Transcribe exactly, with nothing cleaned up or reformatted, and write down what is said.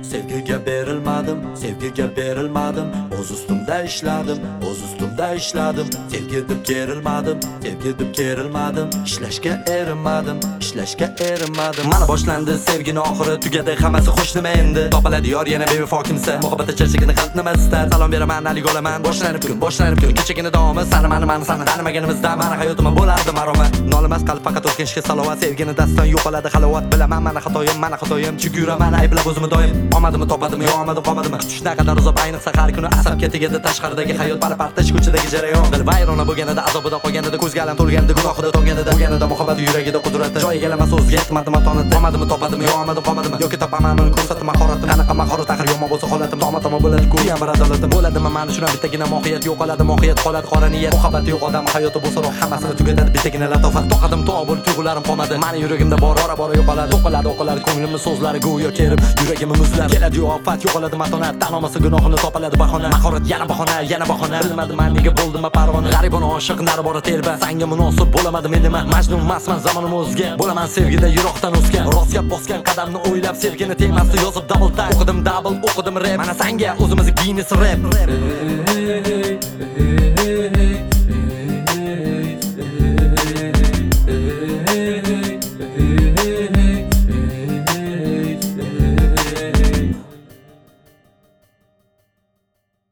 Sevgiga berilmadim, sevgiga berilmadim. O'z ustimda ishladim, o'z ustimda ishladim. Sevgi deb kerilmadim, sevgi deb kerilmadim. Ishlashga erinmadim, ishlashga erinmadim. Mana boshlandi sevgini oxiri, tugadi hammasi xush nima endi. Topiladi yor yana bevafo kimsa, muhabbat charchagini qalb nima istar. Salom beraman, alik olaman, boshlanib kun, boshlanib kun. Kechagina davomi sani mani mani sani tanimaganimizda mani hayotim bo'lardi maromat. Nolimas qalb faqat o'tkinishga salovat, sevgini dastdan yo'qoladi halovat. Bilaman mana xatoyim, mana xatoyim, chunki yuraman ayblab o'zimni doim. Omadimni topadim, yo omadim qomadimmi? Kutish naqadar uzoq, ayniqsa har kuni asabga tegadi tashqaridagi hayot, barpartish ko'chadagi jarayon. Dil vayrona bo'lganida, azobida qolganida, ko'zga alam to'lganida, gunohida to'lganida, bo'lganida muhabbat yuragida qudrati. Joyiga emas o'zga aytmadim matoni. Omadimni topadim, yo omadim qomadimmi? Yoki topamanmi ko'rsatdim mahoratim. Qanaqa mahorat axir yomon bo'lsa holatim, toma-toma bo'ladi ku, ham adolatim. Bo'ladimi mani shuna bittagina mohiyat yo'qoladi, mohiyat qoladi qora niyat. Muhabbati yo'q odam hayoti bo'lsa roh hammasini tugatadi bittagina latofat. Toqadim to'g'ri bo'lib tuyg'ularim qolmadi. Mani yuragimda bor ora bora yo'qoladi. O'qiladi, o'qiladi ko'nglimni so'zlari go'yo kerib, yuragimni muzlab. Keladi ofat, yo'qoladi matonat, tan olmasa gunohini topiladi bahona. Mahorat yana bahona, yana bahona. Bilmadim men nega bo'ldim parvona. G'aribona oshiq nari bora telba. Sanga munosib bo'lamadim endi men. Majnun masman zamonim o'zga. Bo'laman sevgida yiroqdan o'sgan. Rost gap bosgan qadamni o'ylab sevgini temasda yozib double tag. O'qidim double, o'qidim rap. Mana sanga o'zimizni Guinness rap.